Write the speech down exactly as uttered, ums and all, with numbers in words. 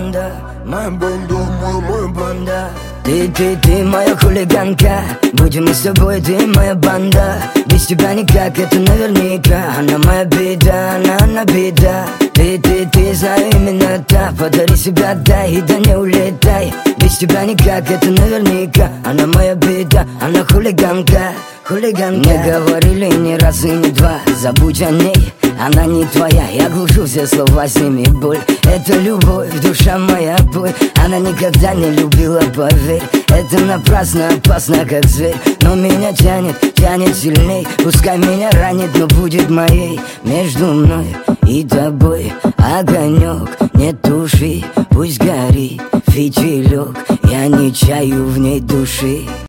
банда, моя банда, моя, моя банда. Ты, ты, ты моя хулиганка, будем мы с тобой, ты моя банда. Без тебя никак, это наверняка. Она моя беда, она, она беда. Ты, ты, ты, знаю именно так. Подари себя, дай, и да не улетай. Без тебя никак, это наверняка. Она моя беда, она хулиганка, хулиганка. Мне говорили не раз и не два, забудь о ней, она не твоя. Я глушу все слова, сними боль. Это любовь, душа моя боль. Она никогда не любила, поверь. Это напрасно, опасно, как зверь. Но меня тянет, тянет сильней. Пускай меня ранит, но будет моей. Между мной и тобой огонек, не туши, пусть горит фитилек. Я не чаю в ней души.